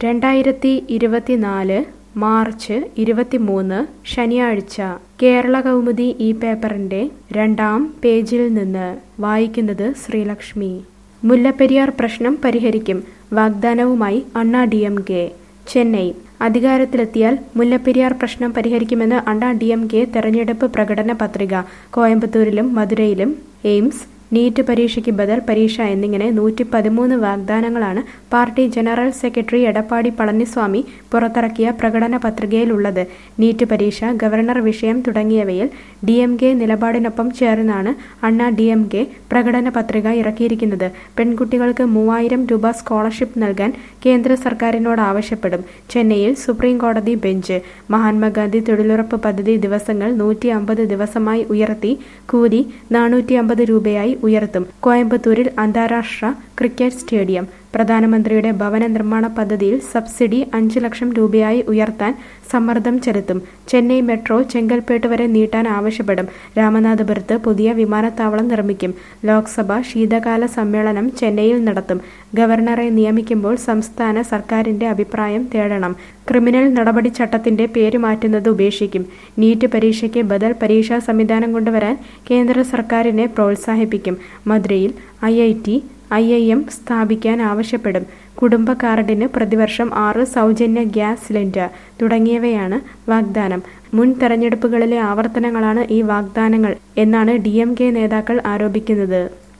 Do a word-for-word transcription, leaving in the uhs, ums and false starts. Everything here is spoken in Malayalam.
രണ്ടായിരത്തി ഇരുപത്തിനാല് മാർച്ച് ഇരുപത്തിമൂന്ന് ശനിയാഴ്ച കേരള കൗമുദി ഈ പേപ്പറിന്റെ രണ്ടാം പേജിൽ നിന്ന് വായിക്കുന്നത് ശ്രീലക്ഷ്മി. മുല്ലപ്പെരിയാർ പ്രശ്നം പരിഹരിക്കും, വാഗ്ദാനവുമായി അണ്ണാ ഡി എം കെ. ചെന്നൈ. അധികാരത്തിലെത്തിയാൽ മുല്ലപ്പെരിയാർ പ്രശ്നം പരിഹരിക്കുമെന്ന് അണ്ണാ ഡി എം കെ തെരഞ്ഞെടുപ്പ് പ്രകടന പത്രിക. കോയമ്പത്തൂരിലും മധുരയിലും എയിംസ്, നീറ്റ് പരീക്ഷയ്ക്ക് ബദൽ പരീക്ഷ എന്നിങ്ങനെ നൂറ്റി പതിമൂന്ന് വാഗ്ദാനങ്ങളാണ് party general secretary Edappadi Palaniswami പുറത്തിറക്കിയ പ്രകടന പത്രികയിലുള്ളത്. നീറ്റ് പരീക്ഷ, ഗവർണർ വിഷയം തുടങ്ങിയവയിൽ ഡി എം കെ നിലപാടിനൊപ്പം ചേർന്നാണ് അണ്ണാ ഡി എം കെ പ്രകടന പത്രിക ഇറക്കിയിരിക്കുന്നത്. പെൺകുട്ടികൾക്ക് മൂവായിരം രൂപ സ്കോളർഷിപ്പ് നൽകാൻ കേന്ദ്ര സർക്കാരിനോട് ആവശ്യപ്പെടും. ചെന്നൈയിൽ സുപ്രീം കോടതി ബെഞ്ച്. മഹാത്മാഗാന്ധി തൊഴിലുറപ്പ് പദ്ധതി ദിവസങ്ങൾ നൂറ്റി അമ്പത് ദിവസമായി ഉയർത്തി കൂലി നാനൂറ്റി അമ്പത് രൂപയായി ഉയർത്തും. കോയമ്പത്തൂരിൽ അന്താരാഷ്ട്ര ക്രിക്കറ്റ് സ്റ്റേഡിയം. പ്രധാനമന്ത്രിയുടെ ഭവന നിർമ്മാണ പദ്ധതിയിൽ സബ്സിഡി അഞ്ച് ലക്ഷം രൂപയായി ഉയർത്താൻ സമ്മർദ്ദം ചെലുത്തും. ചെന്നൈ മെട്രോ ചെങ്കൽപ്പേട്ട് വരെ നീട്ടാൻ ആവശ്യപ്പെടും. രാമനാഥപുരത്ത് പുതിയ വിമാനത്താവളം നിർമ്മിക്കും. ലോക്സഭ ശീതകാല സമ്മേളനം ചെന്നൈയിൽ നടത്തും. ഗവർണറെ നിയമിക്കുമ്പോൾ സംസ്ഥാന സർക്കാരിന്റെ അഭിപ്രായം തേടണം. ക്രിമിനൽ നടപടിച്ചട്ടത്തിന്റെ പേര് മാറ്റുന്നത് ഉപേക്ഷിക്കും. നീറ്റ് പരീക്ഷയ്ക്ക് ബദൽ പരീക്ഷാ സംവിധാനം കൊണ്ടുവരാൻ കേന്ദ്ര സർക്കാരിനെ പ്രോത്സാഹിപ്പിക്കും. മധുരയിൽ I I T I I M സ്ഥാപിക്കാൻ ആവശ്യപ്പെടും. കുടുംബ കാർഡിന് പ്രതിവർഷം ആറ് സൗജന്യ ഗ്യാസ് സിലിണ്ടർ തുടങ്ങിയവയാണ് വാഗ്ദാനം. മുൻ തെരഞ്ഞെടുപ്പുകളിലെ ആവർത്തനങ്ങളാണ് ഈ വാഗ്ദാനങ്ങൾ എന്നാണ് ഡി എം കെ നേതാക്കൾ ആരോപിക്കുന്നത്.